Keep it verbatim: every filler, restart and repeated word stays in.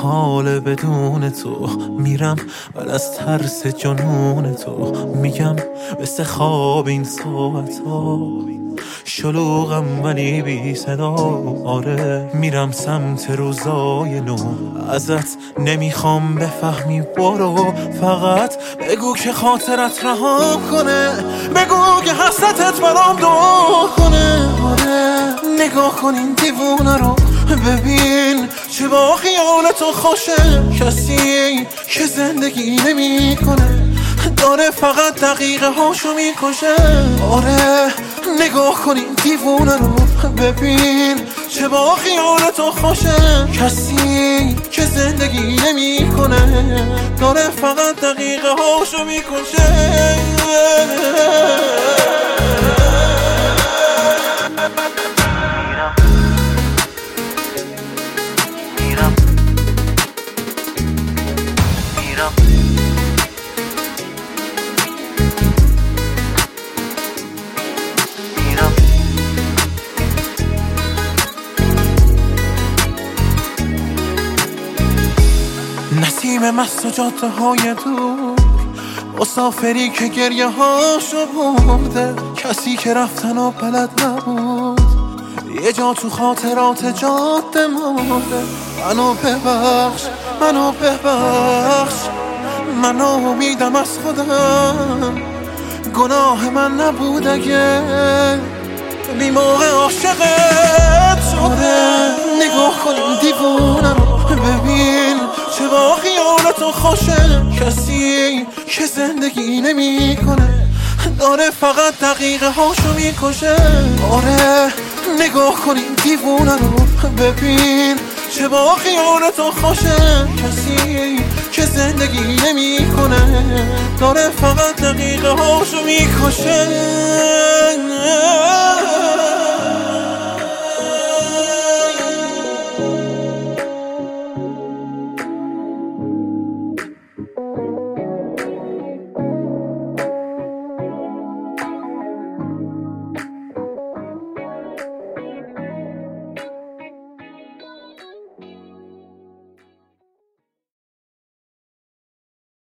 محال بدون تو میرم من از ترس جنون تو میگم مثل خواب این ساعت ها شلوغم ولی بی صدا آره میرم سمت روزای نو ازت نمیخوام بفهمی برو فقط بگو که خاطرت رها کنه بگو که حسرتت برام دور کنه آره نگاه کن این دیوونه رو ببین چه با خیال تو خوشه کسی که زندگی نمی کنه داره فقط دقیقه هاشو میکشه آره نگاه کن این دیوونه رو ببین چه با خیال تو خوشه کسی که زندگی نمی کنه داره فقط دقیقه هاشو میکشه نسیم مست و جاده های دور مسافری که گریه هاشو برده کسی که رفتن و بلد نبود یه جا تو خاطرات جاده مرده منو ببخش منو ببخش من امیدم از خودم گناه من نبود اگه بی موقع عاشقت شده نگاه کن این دیوونه رو ببین چه با خیال تو خوشه کسی که زندگی نمی کنه داره فقط دقیقه هاشو میکشه آره نگاه کن این دیوونه رو ببین چه با خیال تو خوشه کسی که زندگی نمی کنه داره فقط دقیقه هاشو میکشه